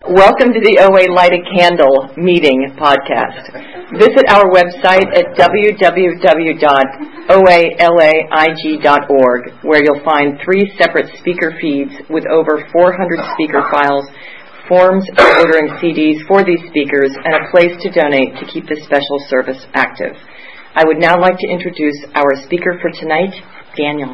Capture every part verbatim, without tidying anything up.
Welcome to the O A Light a Candle meeting podcast. Visit our website at w w w dot o a laig dot org, where you'll find three separate speaker feeds with over four hundred speaker files, forms for ordering C Ds for these speakers, and a place to donate to keep this special service active. I would now like to introduce our speaker for tonight, Daniel.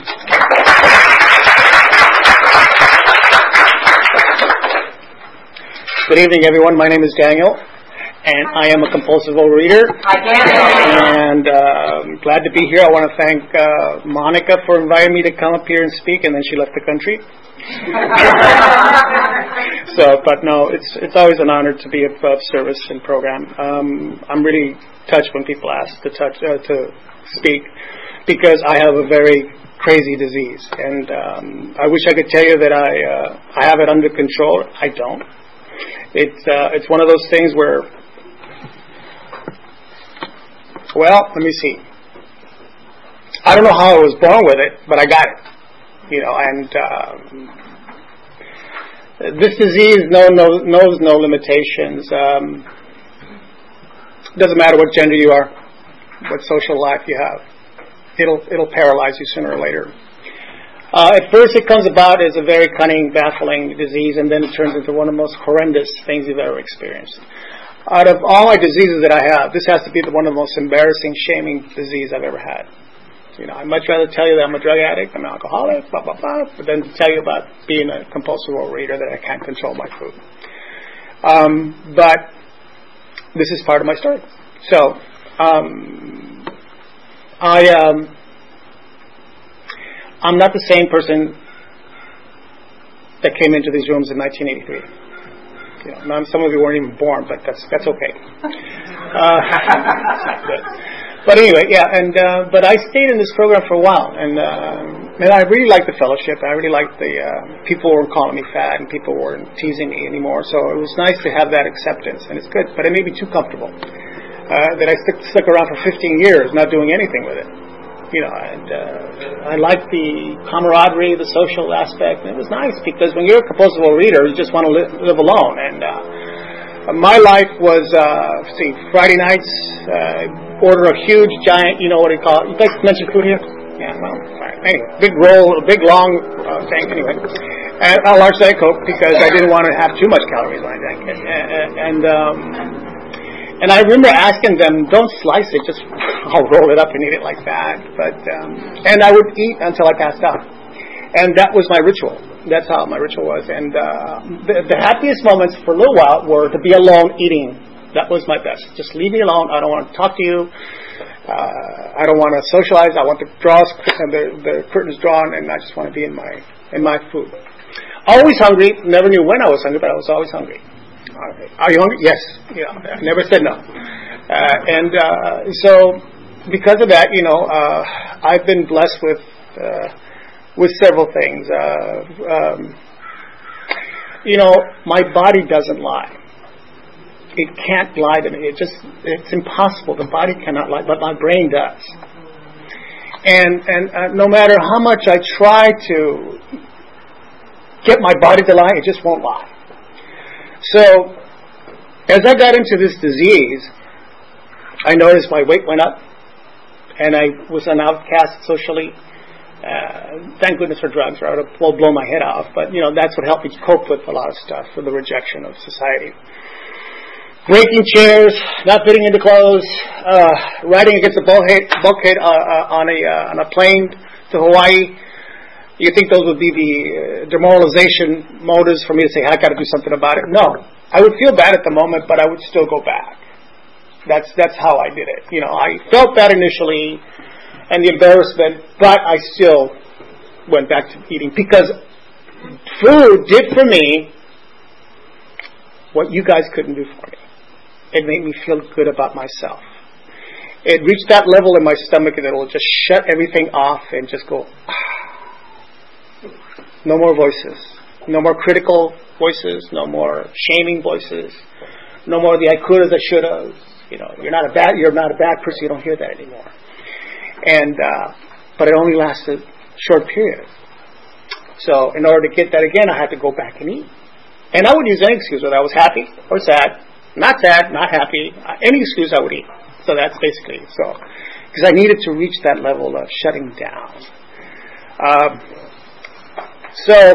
Good evening, everyone. My name is Daniel, and I am a compulsive overeater. Hi, Daniel. And uh, I'm glad to be here. I want to thank uh, Monica for inviting me to come up here and speak, and then she left the country. so, but no, it's it's always an honor to be of, of service and program. Um, I'm really touched when people ask to touch uh, to speak, because I have a very crazy disease, and um, I wish I could tell you that I uh, I have it under control. I don't. It's uh, it's one of those things where, well, let me see. I don't know how I was born with it, but I got it. You know, and um, this disease no, no, knows no limitations. Um, doesn't matter what gender you are, what social life you have. It'll it'll paralyze you sooner or later. Uh, at first, it comes about as a very cunning, baffling disease, and then it turns into one of the most horrendous things you've ever experienced. Out of all my diseases that I have, this has to be the one of the most embarrassing, shaming disease I've ever had. You know, I'd much rather tell you that I'm a drug addict, I'm an alcoholic, blah, blah, blah, but then to tell you about being a compulsive overeater, that I can't control my food. Um, but this is part of my story. So, um, I... Um, I'm not the same person that came into these rooms in nineteen eighty-three. You know, not, some of you weren't even born, but that's that's okay. Uh, not good. But anyway, yeah, and uh, but I stayed in this program for a while, and uh, and I really liked the fellowship. I really liked the uh, people weren't calling me fat, and people weren't teasing me anymore. So it was nice to have that acceptance, and it's good. But it made me too comfortable uh, that I stuck, stuck around for fifteen years, not doing anything with it. You know, and uh, I like the camaraderie, the social aspect. And it was nice because when you're a compulsive overeater, you just want to live, live alone. And uh, my life was, uh, see, Friday nights, uh, order a huge, giant, you know what do you call it? You guys mentioned food here? Yeah, well, right. Anyway, big roll, a big long uh, thing, anyway. And a large Diet Coke because I didn't want to have too much calories when I drank it. And, and um, And I remember asking them, don't slice it, just I'll roll it up and eat it like that. But um, and I would eat until I passed out. And that was my ritual. That's how my ritual was. And uh, the, the happiest moments for a little while were to be alone eating. That was my best. Just leave me alone. I don't want to talk to you. Uh, I don't want to socialize. I want the draws, the, the curtains drawn, and I just want to be in my in my food. Always hungry. Never knew when I was hungry, but I was always hungry. Are you hungry? Yes. Yeah, I never said no. Uh, and uh, so, because of that, you know, uh, I've been blessed with uh, with several things. Uh, um, you know, my body doesn't lie. It can't lie to me. It just it's impossible. The body cannot lie, but my brain does. And and uh, no matter how much I try to get my body to lie, it just won't lie. So, as I got into this disease, I noticed my weight went up, and I was an outcast socially. Uh, thank goodness for drugs, or I would have blown my head off. But, you know, that's what helped me cope with a lot of stuff, with the rejection of society. Breaking chairs, not fitting into clothes, uh, riding against a bulkhead, bulkhead uh, uh, on a uh, on a plane to Hawaii. You think those would be the uh, demoralization motives for me to say, I got to do something about it? No. I would feel bad at the moment, but I would still go back. That's that's how I did it. You know, I felt bad initially and the embarrassment, but I still went back to eating because food did for me what you guys couldn't do for me. It made me feel good about myself. It reached that level in my stomach that it will just shut everything off and just go, ah. No more voices. No more critical voices. No more shaming voices. No more the I could have, I should have. You know, you're not a bad. You're not a bad person. You don't hear that anymore. And uh, but it only lasted a short period. So in order to get that again, I had to go back and eat. And I would use any excuse, whether I was happy or sad, not sad, not happy, any excuse I would eat. So that's basically so, because I needed to reach that level of shutting down. Um, so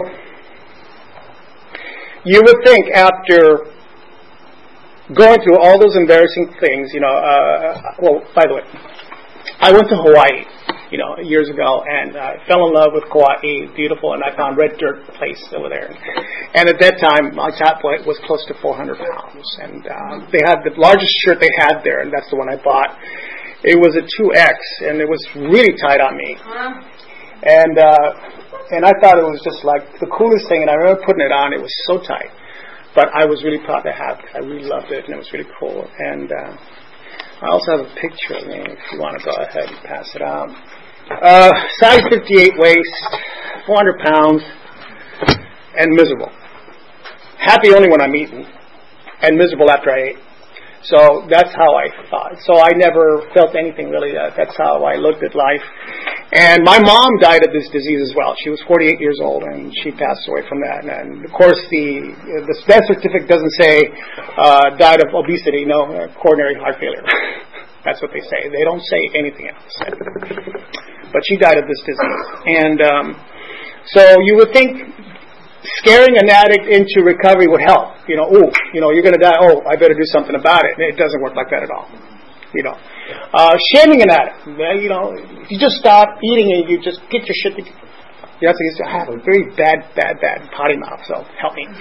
you would think after going through all those embarrassing things, you know, uh, well, by the way, I went to Hawaii, you know, years ago, and I fell in love with Kauai, beautiful, and I found Red Dirt Place over there. And at that time, my top weight was close to four hundred pounds, and um, they had the largest shirt they had there, and that's the one I bought. It was a two X, and it was really tight on me. And uh, and I thought it was just like the coolest thing, and I remember putting it on. It was so tight. But I was really proud to have it. I really loved it, and it was really cool. And uh, I also have a picture of me, if you want to go ahead and pass it out. Uh, size fifty-eight waist, four hundred pounds, and miserable. Happy only when I'm eating, and miserable after I ate. So that's how I thought. So I never felt anything really. Uh, that's how I looked at life. And my mom died of this disease as well. She was forty-eight years old, and she passed away from that. And of course, the the death certificate doesn't say uh, died of obesity. No, uh, coronary heart failure. That's what they say. They don't say anything else. But she died of this disease. And um, so you would think scaring an addict into recovery would help. You know, oh, you know, you're going to die. Oh, I better do something about it. And it doesn't work like that at all. You know, uh, shaming an addict. You know, if you just stop eating and you just get your shit together. You have to. I have a very bad, bad, bad potty mouth. So help me.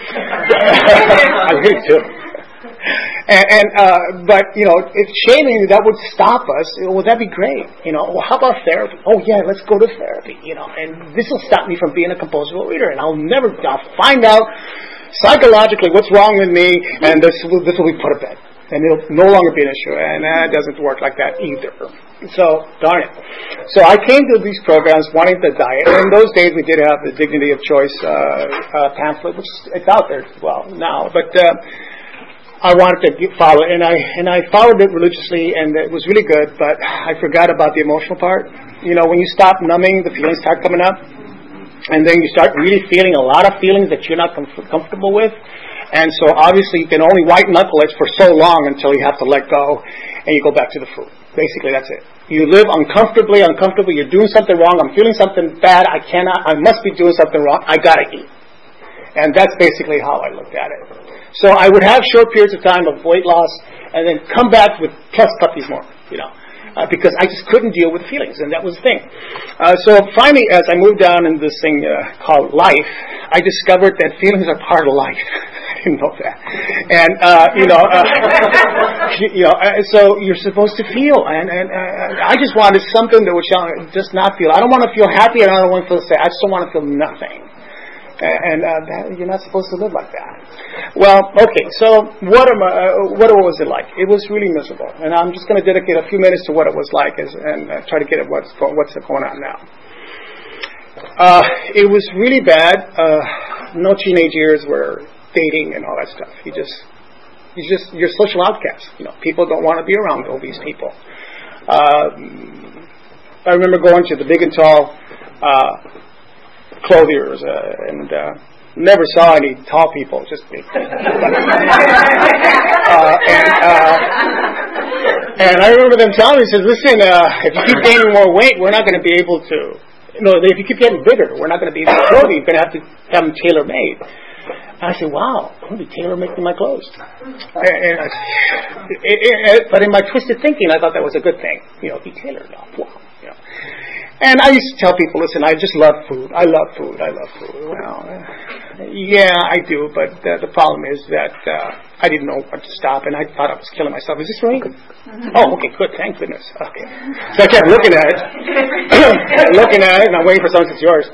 I really do. And, and uh, but you know, if shaming that would stop us, well, that'd be great. You know, well, how about therapy? Oh yeah, let's go to therapy. You know, and this will stop me from being a compulsive eater, and I'll never. I'll find out psychologically what's wrong with me, and this will this will be put to bed, and it'll no longer be an issue. And that doesn't work like that either. So darn it. So I came to these programs wanting the diet, and in those days we did have the Dignity of Choice uh, uh, pamphlet, which it's out there well now, but. Uh, I wanted to follow it, and I and I followed it religiously, and it was really good, but I forgot about the emotional part. You know, when you stop numbing, the feelings start coming up, and then you start really feeling a lot of feelings that you're not com- comfortable with, and so obviously you can only white knuckle it for so long until you have to let go, and you go back to the food. Basically, that's it. You live uncomfortably, uncomfortably, you're doing something wrong, I'm feeling something bad, I cannot, I must be doing something wrong, I gotta eat. And that's basically how I looked at it. So I would have short periods of time of weight loss and then come back with plus puppies more, you know, uh, because I just couldn't deal with feelings, and that was the thing. Uh, so finally, as I moved down in this thing uh, called life, I discovered that feelings are part of life. I didn't know that. And, uh, you know, uh, you know, uh, so you're supposed to feel, and, and uh, I just wanted something that would just not feel. I don't want to feel happy, and I don't want to feel sad. I just don't want to feel nothing. And uh, that, you're not supposed to live like that. Well, okay. So what am I, uh, what was it like? It was really miserable, and I'm just going to dedicate a few minutes to what it was like, as, and uh, try to get at what's go, what's going on now. Uh, it was really bad. Uh, no teenage years were dating and all that stuff. You just, you just, you're social outcasts. You know, people don't want to be around obese people. Uh, I remember going to the big and tall. Uh, clothiers uh, and uh, never saw any tall people, just me. uh, and, uh, and I remember them telling me, says, listen, uh, if you keep gaining more weight, we're not going to be able to, no, if you keep getting bigger, we're not going to be able to clothe you. You're going to have to have them tailor-made. And I said, wow, I'm going to be tailor-making my clothes. And, and I, it, it, it, but in my twisted thinking, I thought that was a good thing. You know, be tailored. Wow, you know. And I used to tell people, listen, I just love food. I love food. I love food. Well, uh, yeah, I do, but uh, the problem is that uh, I didn't know what to stop, and I thought I was killing myself. Is this right? Mm-hmm. Oh, okay, good. Thank goodness. Okay. So I kept looking at it, looking at it, and I'm waiting for someone to say, it's yours.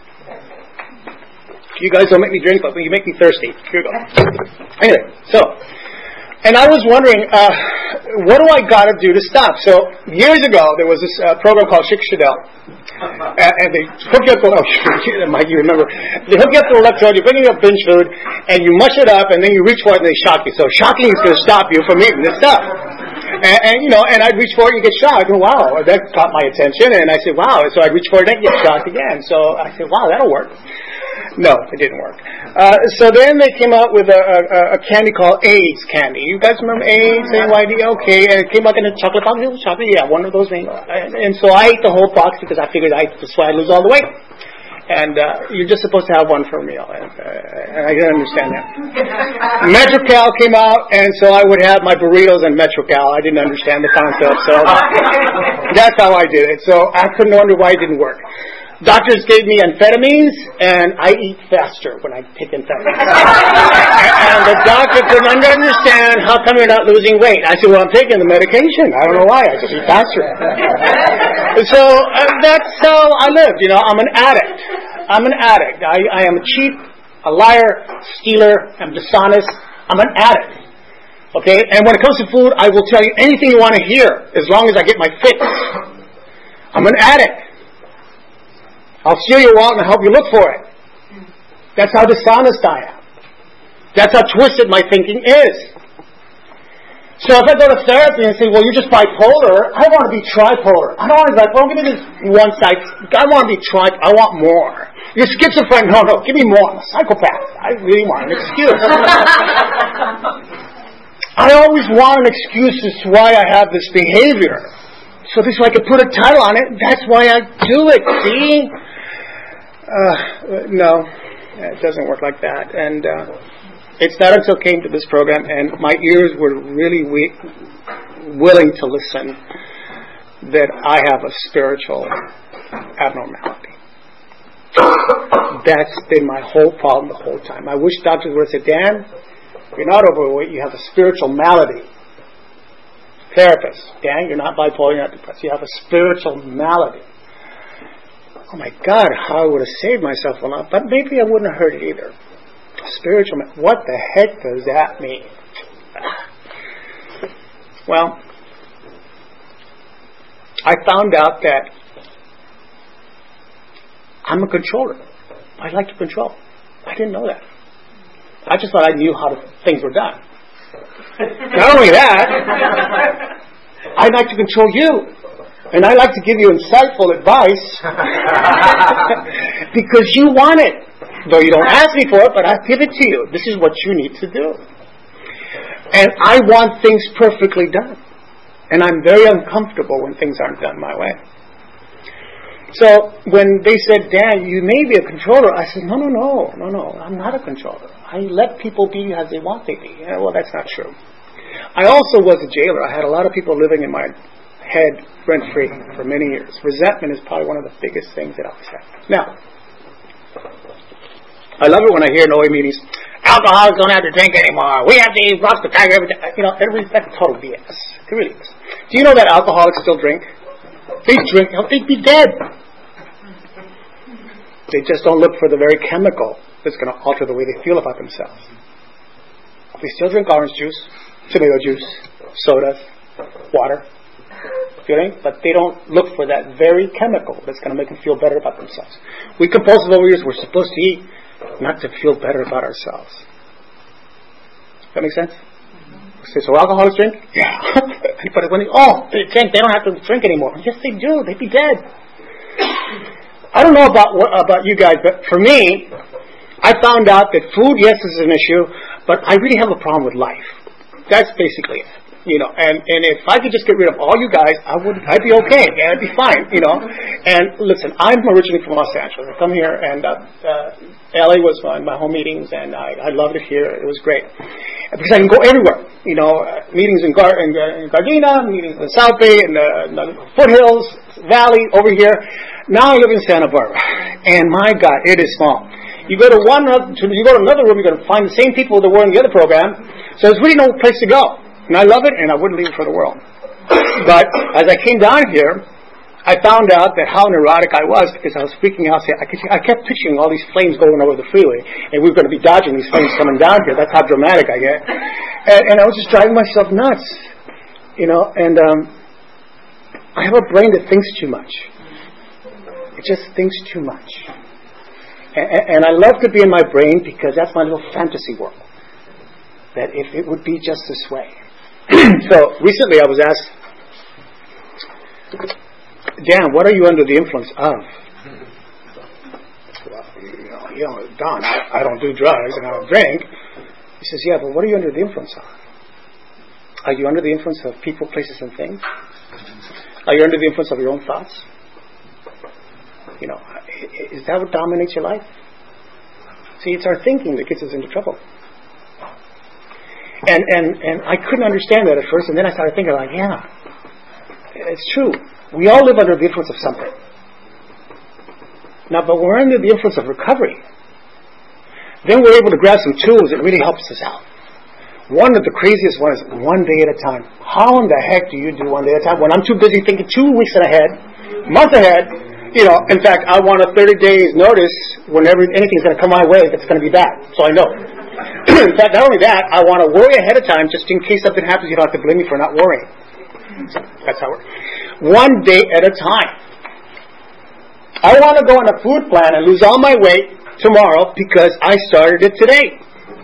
You guys don't make me drink, but you make me thirsty. Here you go. Anyway, so... And I was wondering, uh, what do I got to do to stop? So years ago, there was this uh, program called Chick Shadell, and, and they hook you up to, oh, Mike, you remember, they hook you up to electrode, you bring you up binge food, and you mush it up, and then you reach for it, and they shock you. So shocking is going to stop you from eating this stuff. And, and, you know, and I'd reach for it and get shocked. And wow, that caught my attention. And I said, wow. So I'd reach for it and get shocked again. So I said, wow, that'll work. No, it didn't work. Uh, so then they came out with a, a, a candy called AIDS candy. You guys remember AIDS? A Y D? Okay, and it came out in a chocolate box. It was chocolate, yeah, one of those things. And, and so I ate the whole box because I figured I that's why I lose all the weight. And uh, you're just supposed to have one for a meal. And, uh, and I didn't understand that. Metro-Cal came out, and so I would have my burritos and Metro-Cal. I didn't understand the concept, so that's how I did it. So I couldn't wonder why it didn't work. Doctors gave me amphetamines, and I eat faster when I take amphetamines. And the doctor couldn't understand how come you're not losing weight. I said, well, I'm taking the medication. I don't know why. I just eat faster. So uh, that's how I lived. You know, I'm an addict. I'm an addict. I, I am a cheat, a liar, stealer. I'm dishonest. I'm an addict. Okay? And when it comes to food, I will tell you anything you want to hear as long as I get my fix. I'm an addict. I'll steal your wallet and help you look for it. That's how dishonest I am. That's how twisted my thinking is. So if I go to therapy and say, well, you're just bipolar, I want to be tripolar. I don't want to be bipolar. Give me this one side. I want to be tri. I want more. You're schizophrenic. No, no. Give me more. I'm a psychopath. I really want an excuse. I always want an excuse as to why I have this behavior. So this way I can put a title on it. That's why I do it. See? Uh, no, it doesn't work like that. And uh, it's not until I came to this program and my ears were really we- willing to listen that I have a spiritual abnormality. That's been my whole problem the whole time. I wish doctors would have said, Dan, you're not overweight, you have a spiritual malady. Therapist, Dan, you're not bipolar, you're not depressed, you have a spiritual malady. Oh my God, how I would have saved myself a lot, but maybe I wouldn't have heard it either. Spiritual, what the heck does that mean? Well, I found out that I'm a controller. I like to control. I didn't know that. I just thought I knew how to, things were done. Not only that, I like to control you. And I like to give you insightful advice because you want it. Though you don't ask me for it, but I give it to you. This is what you need to do. And I want things perfectly done. And I'm very uncomfortable when things aren't done my way. So when they said, Dan, you may be a controller, I said, no, no, no, no, no, I'm not a controller. I let people be as they want to be. Yeah, well, that's not true. I also was a jailer. I had a lot of people living in my head rent-free for many years. Resentment is probably one of the biggest things that I've had. Now, I love it when I hear in O A meetings, alcoholics don't have to drink anymore. We have to eat rocks to tiger every day. You know, every, that's total B S. It really is. Do you know that alcoholics still drink? They drink, they'd be dead. They just don't look for the very chemical that's going to alter the way they feel about themselves. They still drink orange juice, tomato juice, sodas, water. Feeling, but they don't look for that very chemical that's going to make them feel better about themselves. We compulsive overeaters, we're supposed to eat not to feel better about ourselves. Does that make sense? Mm-hmm. So alcoholics drink? Yeah. But when they, oh, they drink, they don't have to drink anymore. Yes, they do. They'd be dead. I don't know about what, about you guys, but for me, I found out that food, yes, is an issue, but I really have a problem with life. That's basically it. You know, and, and if I could just get rid of all you guys, I would, I'd be okay. Yeah, I'd be fine, you know. And listen, I'm originally from Los Angeles. I come here, and uh, uh, L A was my, my home meetings, and I, I loved it here. It was great. Because I can go everywhere. You know, uh, meetings in, Gar- in, uh, in Gardena, meetings in South Bay, in the, in the foothills, valley, over here. Now I live in Santa Barbara. And my God, it is small. You go to one, you go to another room, you're going to find the same people that were in the other program. So there's really no place to go. And I love it, and I wouldn't leave it for the world. But as I came down here, I found out that how neurotic I was because I was freaking out. I kept picturing all these flames going over the freeway, and we were going to be dodging these flames coming down here. That's how dramatic I get. And, and I was just driving myself nuts, you know. And um, I have a brain that thinks too much. It just thinks too much. And, and I love to be in my brain because that's my little fantasy world. That if it would be just this way. So recently I was asked, Dan, what are you under the influence of? Well, you know, you know, Don, I, I don't do drugs and I don't drink. He says, yeah, but what are you under the influence of? Are you under the influence of people, places, and things? Are you under the influence of your own thoughts? You know, is that what dominates your life? See, it's our thinking that gets us into trouble. And and and I couldn't understand that at first, and then I started thinking, like, yeah, it's true. We all live under the influence of something. Now, but when we're under the influence of recovery, then we're able to grab some tools that really helps us out. One of the craziest ones is one day at a time. How in the heck do you do one day at a time when I'm too busy thinking two weeks ahead, month ahead? You know, in fact, I want a thirty days notice whenever anything's going to come my way that's going to be bad, so I know. In fact, not only that, I want to worry ahead of time just in case something happens. You don't have to blame me for not worrying. So that's how it works. One day at a time. I want to go on a food plan and lose all my weight tomorrow because I started it today.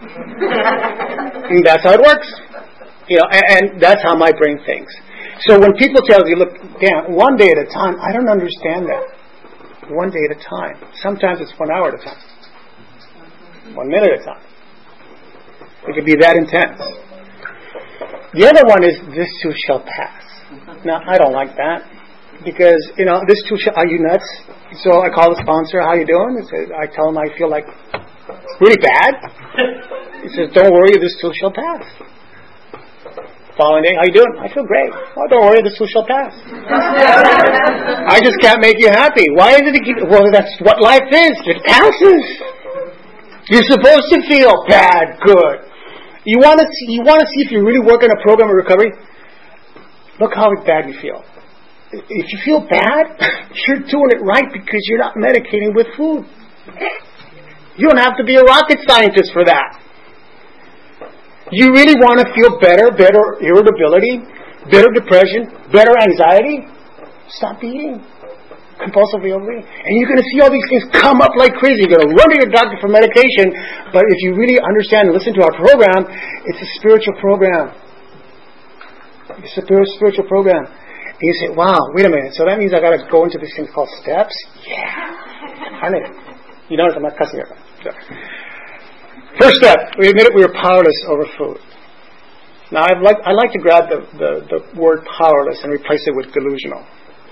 And that's how it works. You know, and, and that's how my brain thinks. So when people tell you, look, Dan, one day at a time, I don't understand that. One day at a time. Sometimes it's one hour at a time. One minute at a time. It could be that intense. The other one is, this too shall pass. Now, I don't like that. Because, you know, this too shall, are you nuts? So I call the sponsor, how you doing? I, say, I tell him I feel like really bad. He says, don't worry, this too shall pass. Following day, how you doing? I feel great. Oh, don't worry, this too shall pass. I just can't make you happy. Why is it? To keep, well, that's what life is. It passes. You're supposed to feel bad, good. You want to see? You want to see if you're really working a program of recovery? Look how bad you feel. If you feel bad, you're doing it right because you're not medicating with food. You don't have to be a rocket scientist for that. You really want to feel better, better irritability, better depression, better anxiety? Stop eating compulsively overeating. And you're going to see all these things come up like crazy. You're going to run to your doctor for medication, but if you really understand and listen to our program, it's a spiritual program. It's a spiritual program. And you say, wow, wait a minute, so that means I got to go into these things called steps? Yeah. Aren't it? You notice I'm not cussing here. So. First step, we admitted we were powerless over food. Now, I'd like, I like to grab the, the, the word powerless and replace it with delusional.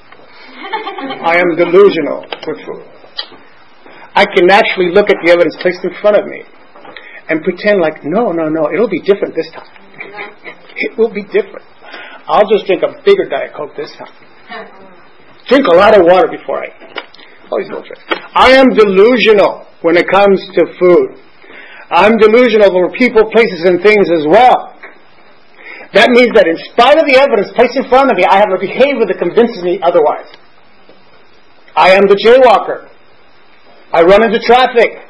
I am delusional with food. I can actually look at the evidence placed in front of me and pretend like, no, no, no, it'll be different this time. It will be different. I'll just drink a bigger Diet Coke this time. Drink a lot of water before I eat. All these little tricks. I am delusional when it comes to food. I'm delusional over people, places, and things as well. That means that in spite of the evidence placed in front of me, I have a behavior that convinces me otherwise. I am the jaywalker. I run into traffic.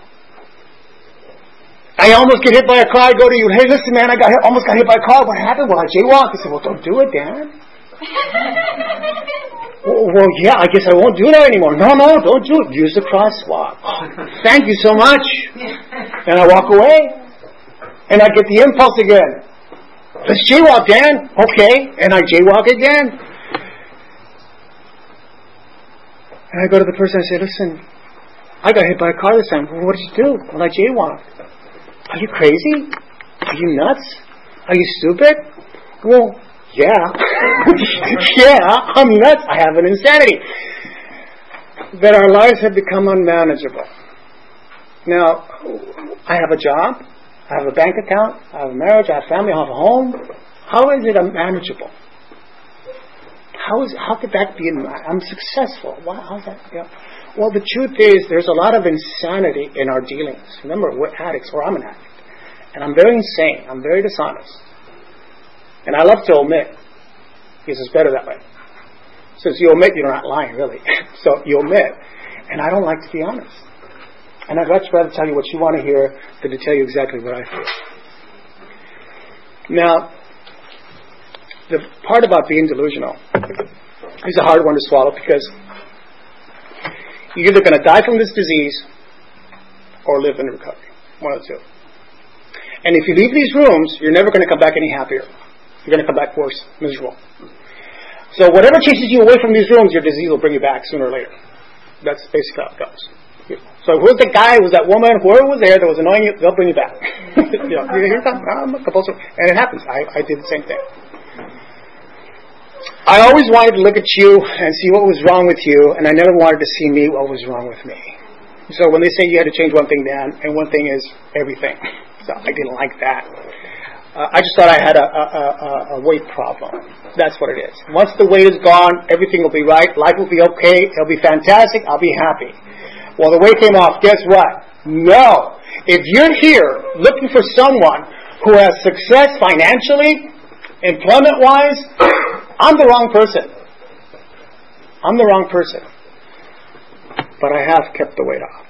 I almost get hit by a car. I go to you, hey, listen, man, I got hit, almost got hit by a car. What happened? Well, I jaywalked. I said, well, don't do it, Dan. well, well, yeah, I guess I won't do that anymore. No, no, don't do it. Use the crosswalk. Oh, thank you so much. And I walk away. And I get the impulse again. Let's jaywalk, Dan. Okay. And I jaywalk again. And I go to the person and say, listen, I got hit by a car this time. Well, what did you do? Well, I jaywalked. Are you crazy? Are you nuts? Are you stupid? Well, yeah. yeah, I'm nuts. I have an insanity. That our lives have become unmanageable. Now, I have a job. I have a bank account. I have a marriage. I have family. I have a home. How is it unmanageable? How is how could that be? I'm successful. Why, how's that? Yeah. Well, the truth is, there's a lot of insanity in our dealings. Remember, we're addicts, or I'm an addict. And I'm very insane. I'm very dishonest. And I love to omit, because it's better that way. Since you omit, you're not lying, really. So you omit. And I don't like to be honest. And I'd much rather tell you what you want to hear than to tell you exactly what I feel. Now, the part about being delusional is a hard one to swallow, because you're either going to die from this disease or live in recovery. One of the two. And if you leave these rooms, you're never going to come back any happier. You're going to come back worse, miserable. So whatever chases you away from these rooms, your disease will bring you back sooner or later. That's basically how it goes. So who's the guy, who's that woman, whoever was there that was annoying you, they'll bring you back. You know, here's that, I'm a compulsive. And it happens. I, I did the same thing. I always wanted to look at you and see what was wrong with you, and I never wanted to see me what was wrong with me. So when they say you had to change one thing, Dan, and one thing is everything. So I didn't like that. Uh, I just thought I had a, a, a, a weight problem. That's what it is. Once the weight is gone, everything will be right. Life will be okay. It'll be fantastic. I'll be happy. Well, the weight came off. Guess what? No. If you're here looking for someone who has success financially, employment-wise, I'm the wrong person. I'm the wrong person. But I have kept the weight off.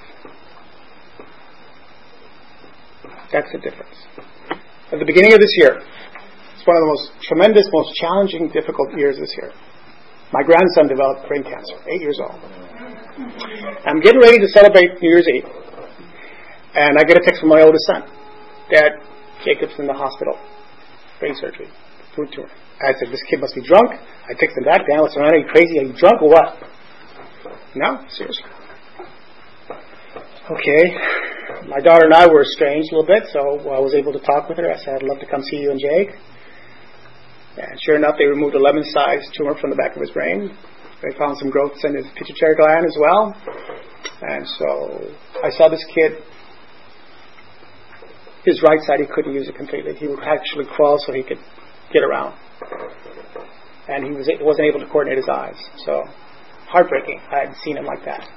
That's the difference. At the beginning of this year, it's one of the most tremendous, most challenging, difficult years this year. My grandson developed brain cancer, eight years old. I'm getting ready to celebrate New Year's Eve, and I get a text from my oldest son. Dad, Jacob's in the hospital. Brain surgery. Food tumor. I said, this kid must be drunk. I text him back. Dan, what's going on? Are you crazy? Are you drunk or what? No, seriously. Okay. My daughter and I were estranged a little bit, so I was able to talk with her. I said, I'd love to come see you and Jake. And sure enough, they removed a lemon-sized tumor from the back of his brain. They found some growths in his pituitary gland as well. And so I saw this kid. His right side, he couldn't use it completely. He would actually crawl so he could get around. And he was, wasn't able to coordinate his eyes. So, heartbreaking. I hadn't seen him like that.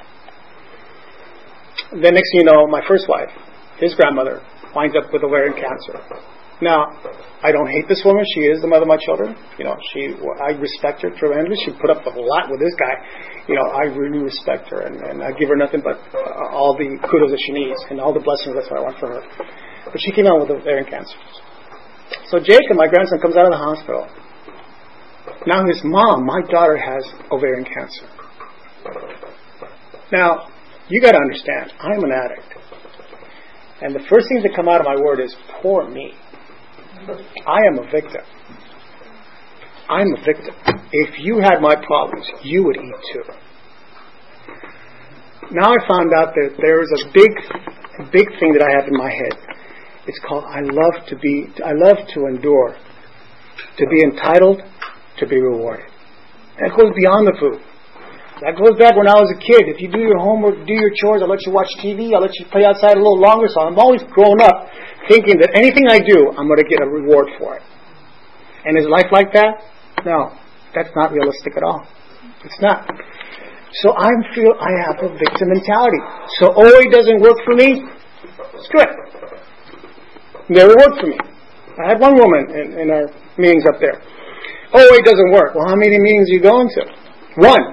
Then next thing you know, my first wife, his grandmother, winds up with ovarian cancer. Now, I don't hate this woman. She is the mother of my children. You know, she, I respect her tremendously. She put up a lot with this guy. You know, I really respect her, and, and I give her nothing but uh, all the kudos that she needs and all the blessings. That's what I want for her. But she came out with ovarian cancer. So Jacob, my grandson, comes out of the hospital. Now his mom, my daughter, has ovarian cancer. Now, you got to understand, I'm an addict. And the first things that come out of my word is, poor me. I am a victim. I'm a victim. If you had my problems, you would eat too. Now I found out that there is a big, a big thing that I have in my head. It's called I love to be, I love to endure, to be entitled, to be rewarded. That goes beyond the food. That goes back when I was a kid. If you do your homework, do your chores, I'll let you watch T V, I'll let you play outside a little longer. So I'm always grown up thinking that anything I do, I'm going to get a reward for it. And is life like that? No. That's not realistic at all. It's not. So I feel I have a victim mentality. So O A doesn't work for me? Screw it. Never worked for me. I had one woman in, in our meetings up there. O A doesn't work. Well, how many meetings are you going to? One.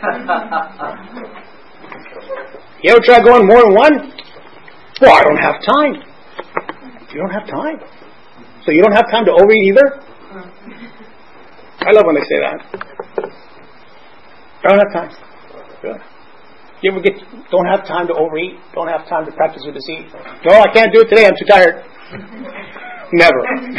You ever try going more than one? Well, I don't have time. You don't have time. So you don't have time to overeat either? I love when they say that. I don't have time. Really? You ever get, don't have time to overeat? Don't have time to practice your deceit? No, I can't do it today. I'm too tired. Never.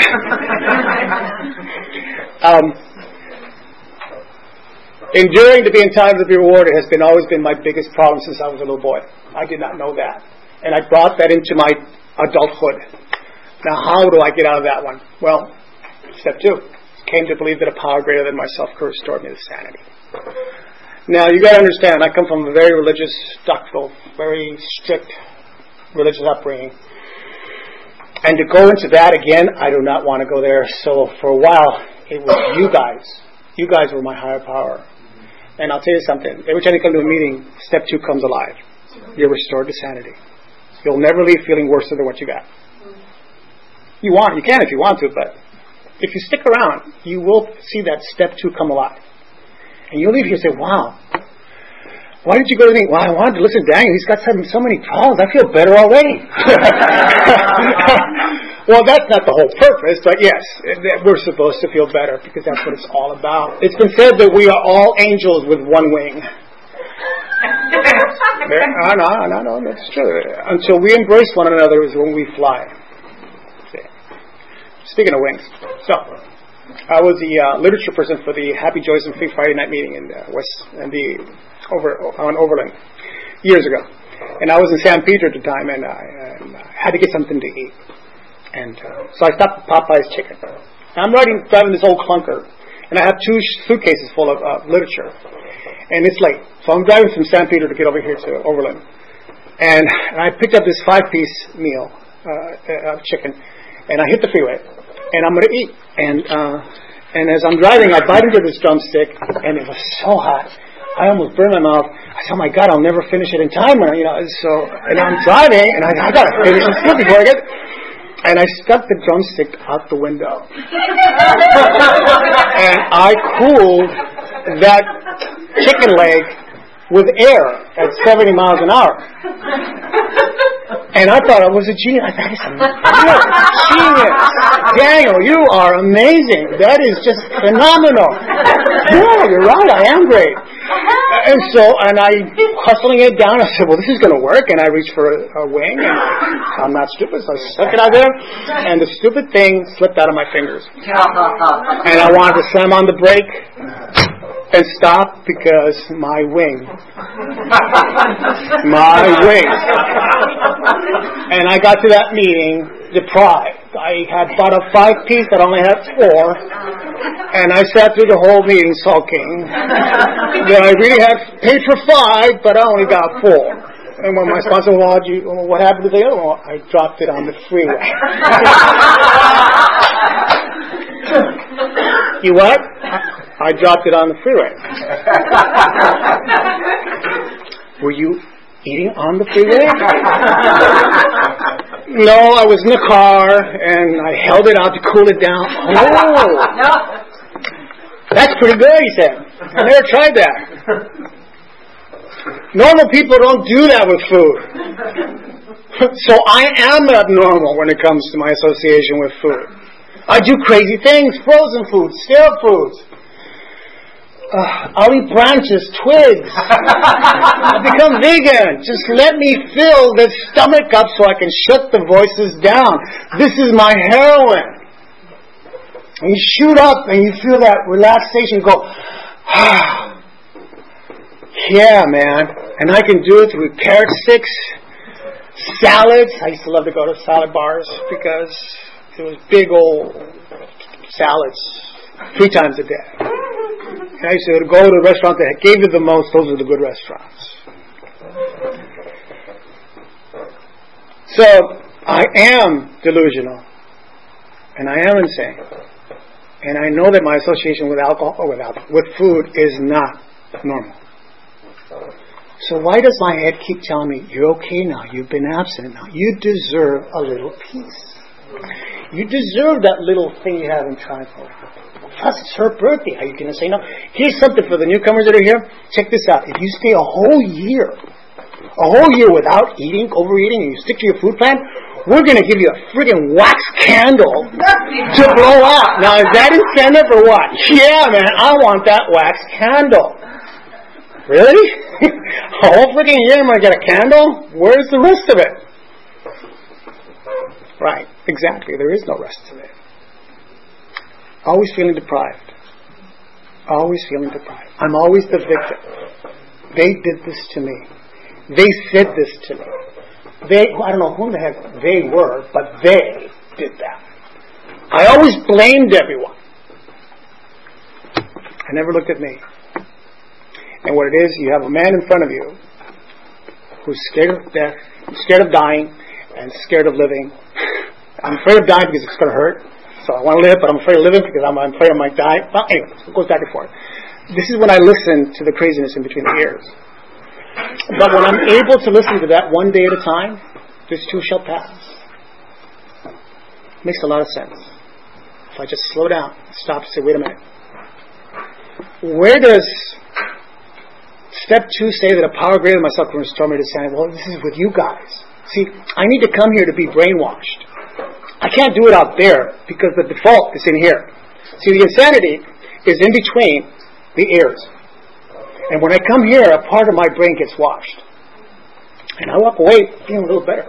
um, enduring to be entitled to be rewarded has been always been my biggest problem since I was a little boy. I did not know that. And I brought that into my adulthood. Now, how do I get out of that one? Well, step two. Came to believe that a power greater than myself could restore me to sanity. Now, you got to understand, I come from a very religious, doctrinal, very strict religious upbringing. And to go into that again, I do not want to go there. So for a while, it was you guys. You guys were my higher power. And I'll tell you something. Every time you come to a meeting, step two comes alive. You're restored to sanity. You'll never leave feeling worse than what you got. You want, you can if you want to, but if you stick around, you will see that step two come alive. And you'll leave here and say, wow, why did you go to me? Well, I wanted to listen to Daniel. He's got so, so many problems. I feel better already. Well, that's not the whole purpose, but yes, we're supposed to feel better because that's what it's all about. It's been said that we are all angels with one wing. No, no, no, no, that's true. Until we embrace one another is when we fly. See. Speaking of wings, so I was the uh, literature person for the Happy Joys and Free Friday night meeting in uh, West and the over on Overland years ago. And I was in San Pedro at the time, and I, uh, I had to get something to eat. And uh, so I stopped at Popeye's Chicken. And I'm riding, driving this old clunker, and I have two suitcases full of uh, literature. And it's late. So I'm driving from San Pedro to get over here to Overland. And, and I picked up this five-piece meal uh, of chicken, and I hit the freeway, and I'm going to eat. And uh, and as I'm driving, I bite into this drumstick, and it was so hot. I almost burned my mouth. I said, "Oh my God, I'll never finish it in time." And, you know, so and I'm driving, and I, I got to finish this food before I get. And I stuck the drumstick out the window, and I cooled that chicken leg with air at seventy miles an hour. And I thought I was a genius. I thought, you're a genius. Daniel, you are amazing. That is just phenomenal. Yeah, you're right. I am great. And so, and I, hustling it down, I said, well, this is going to work. And I reached for a, a wing. And I'm not stupid, so I stuck it out there. And the stupid thing slipped out of my fingers. And I wanted to slam on the brake and stop because my wing, my wing. And I got to that meeting deprived. I had bought a five piece, but only had four. And I sat through the whole meeting sulking that I really had paid for five, but I only got four. And when my sponsor said, well, you, what happened to the other one? I dropped it on the freeway. You what? I dropped it on the freeway. Were you eating on the freeway? No, I was in the car, and I held it out to cool it down. Oh, that's pretty good, he said. I never tried that. Normal people don't do that with food. So I am abnormal when it comes to my association with food. I do crazy things, frozen foods, stale foods. Uh, I'll eat branches, twigs. I'll become vegan. Just let me fill the stomach up so I can shut the voices down. This is my heroin. And you shoot up and you feel that relaxation. You go, ah, yeah, man. And I can do it through carrot sticks, salads. I used to love to go to salad bars because it was big old salads three times a day. And I used to go to the restaurant that gave you the most. Those are the good restaurants. So I am delusional, and I am insane, and I know that my association with alcohol or with alcohol, with food is not normal. So why does my head keep telling me, you're okay now, you've been abstinent now, you deserve a little peace. You deserve that little thing you haven't tried for. Plus, it's her birthday. Are you going to say no? Here's something for the newcomers that are here. Check this out. If you stay a whole year, a whole year without eating, overeating, and you stick to your food plan, we're going to give you a friggin' wax candle to blow out. Now, is that incentive or what? Yeah, man, I want that wax candle. Really? A whole friggin' year I'm going to get a candle? Where's the rest of it? Right, exactly. There is no rest of it. Always feeling deprived. Always feeling deprived. I'm always the victim. They did this to me. They said this to me. They, I don't know who the heck they were, but they did that. I always blamed everyone. I never looked at me. And what it is, you have a man in front of you who's scared of death, scared of dying, and scared of living. I'm afraid of dying because it's going to hurt. So I want to live, but I'm afraid of living because I'm afraid I might die. Well, anyway, it goes back and forth. This is when I listen to the craziness in between the ears. But when I'm able to listen to that one day at a time, this too shall pass. Makes a lot of sense. If I just slow down, stop, and say, wait a minute. Where does step two say that a power greater than myself can restore me to sanity? Well, this is with you guys. See, I need to come here to be brainwashed. I can't do it out there because the default is in here. See, the insanity is in between the ears. And when I come here, a part of my brain gets washed. And I walk away feeling a little better.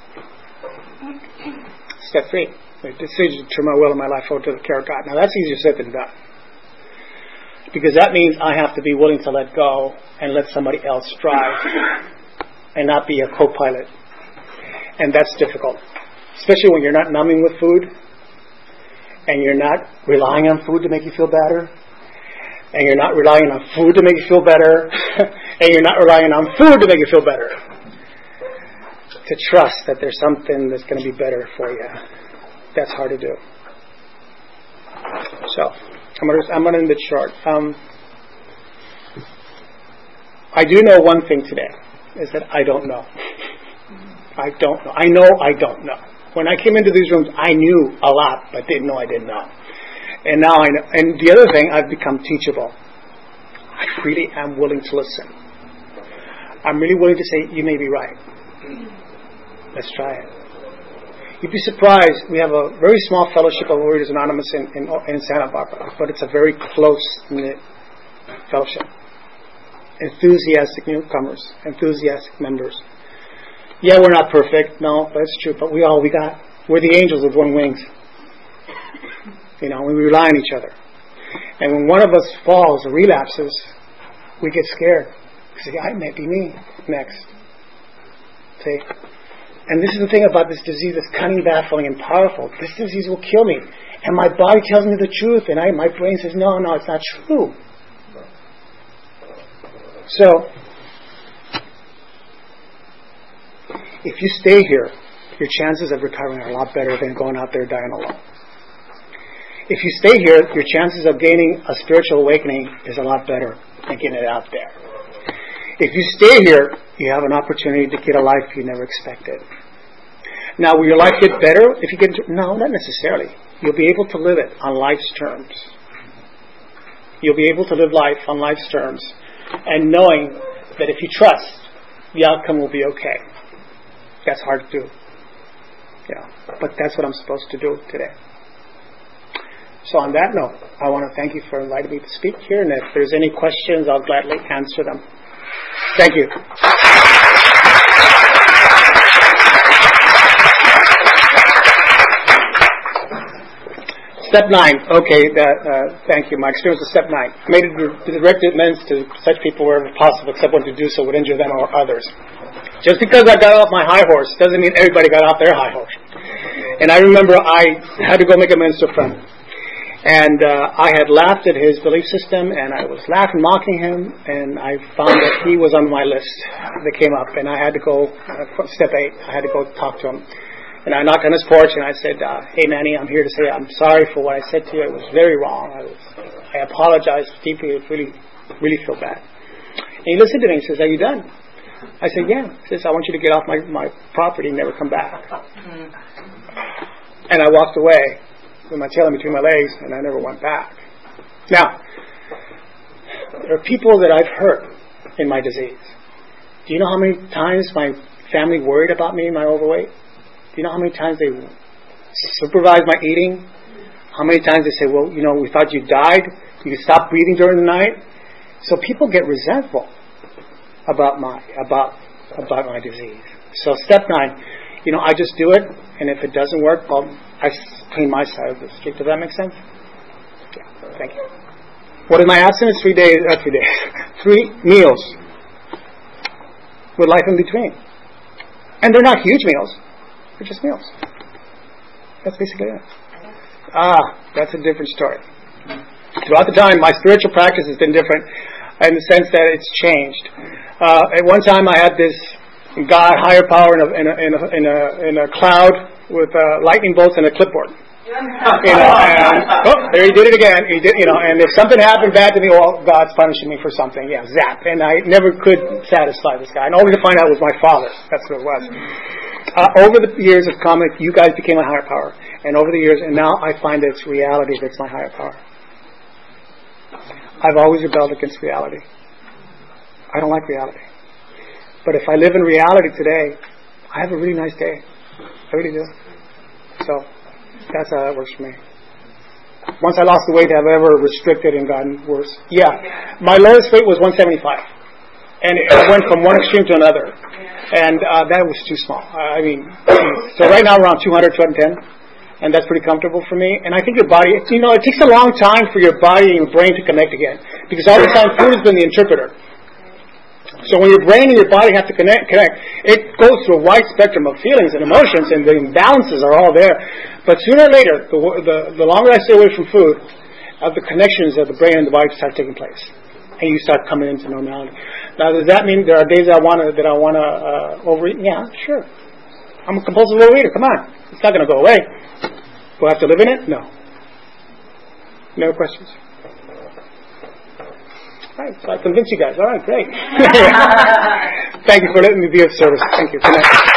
Step three. The decision to turn my will and my life over to the care of God. Now that's easier said than done. Because that means I have to be willing to let go and let somebody else drive. and not be a co-pilot. And that's difficult, especially when you're not numbing with food, and you're not relying on food to make you feel better, and you're not relying on food to make you feel better, and you're not relying on food to make you feel better. To trust that there's something that's going to be better for you. That's hard to do. So, I'm going to, I'm going to end it short. Um, I do know one thing today, is that I don't know. I don't know. I know I don't know. When I came into these rooms, I knew a lot, but didn't know I didn't know. And now I know. And the other thing, I've become teachable. I really am willing to listen. I'm really willing to say, you may be right. Let's try it. You'd be surprised. We have a very small fellowship of Warriors Anonymous in, in, in Santa Barbara, but it's a very close-knit fellowship. Enthusiastic newcomers, enthusiastic members. Yeah, we're not perfect. No, that's true. But we all we got. We're the angels with one wings. You know, we rely on each other. And when one of us falls or relapses, we get scared. We say, I might be me next. See? And this is the thing about this disease that's cunning, baffling, and powerful. This disease will kill me. And my body tells me the truth. And I, my brain says, no, no, it's not true. So, if you stay here, your chances of recovering are a lot better than going out there dying alone. If you stay here, your chances of gaining a spiritual awakening is a lot better than getting it out there. If you stay here, you have an opportunity to get a life you never expected. Now, will your life get better if you get into... No, not necessarily. You'll be able to live it on life's terms. You'll be able to live life on life's terms, and knowing that if you trust, the outcome will be okay. That's hard to do. Yeah, but that's what I'm supposed to do today. So on that note, I want to thank you for inviting me to speak here, and if there's any questions, I'll gladly answer them. Thank you. Step nine. Okay, that, uh, thank you. My experience with step nine. Made it directed amends to such people wherever possible, except when to do so would injure them or others. Just because I got off my high horse doesn't mean everybody got off their high horse. And I remember I had to go make amends to a friend. And uh, I had laughed at his belief system, and I was laughing, mocking him, and I found that he was on my list that came up, and I had to go, uh, step eight, I had to go talk to him. And I knocked on his porch, and I said, uh, hey, Manny, I'm here to say I'm sorry for what I said to you. It was very wrong. I, was, I apologize deeply. It really, really feel bad. And he listened to me. He says, are you done? I said, yeah. He says, I want you to get off my, my property and never come back. And I walked away with my tail in between my legs, and I never went back. Now, there are people that I've hurt in my disease. Do you know how many times my family worried about me and my overweight? Do you know how many times they supervise my eating? How many times they say, well, you know, we thought you died. You could stop breathing during the night. So people get resentful about my about about my disease. So step nine, you know, I just do it, and if it doesn't work, well, I clean my side of the street. Does that make sense? Yeah. Thank you. What is my abstinence? Three days. Uh, three days. Three meals with life in between, and they're not huge meals. They're just meals. That's basically it. Ah, that's a different story. Throughout the time, my spiritual practice has been different in the sense that it's changed. Uh, at one time, I had this God, higher power in a in a in a, in a, in a cloud with uh, lightning bolts and a clipboard. You know, and oh, there he did it again. He did, you know, and if something happened bad to me, well, God's punishing me for something. Yeah, zap. And I never could satisfy this guy, and only to find out it was my father. That's what it was. Uh, over the years of comic, you guys became my higher power. And over the years, and now I find that it's reality that's my higher power. I've always rebelled against reality. I don't like reality. But if I live in reality today, I have a really nice day. I really do. So, that's how that works for me. Once I lost the weight, have I ever restricted and gotten worse? Yeah. My lowest weight was one seventy-five. And it went from one extreme to another. And uh, that was too small. I mean, so right now around two hundred, two ten. And that's pretty comfortable for me. And I think your body, you know, it takes a long time for your body and your brain to connect again. Because all the time food has been the interpreter. So when your brain and your body have to connect, connect, it goes through a wide spectrum of feelings and emotions, and the imbalances are all there. But sooner or later, the, the, the longer I stay away from food, uh, the connections of the brain and the body start taking place, and you start coming into normality. Now, does that mean there are days that I want to that I want to uh, overeat? Yeah, sure. I'm a compulsive overeater. Come on, it's not going to go away. Do I have to live in it? No. No questions. All right, so I convinced you guys. All right, great. Thank you for letting me be of service. Thank you. Good night.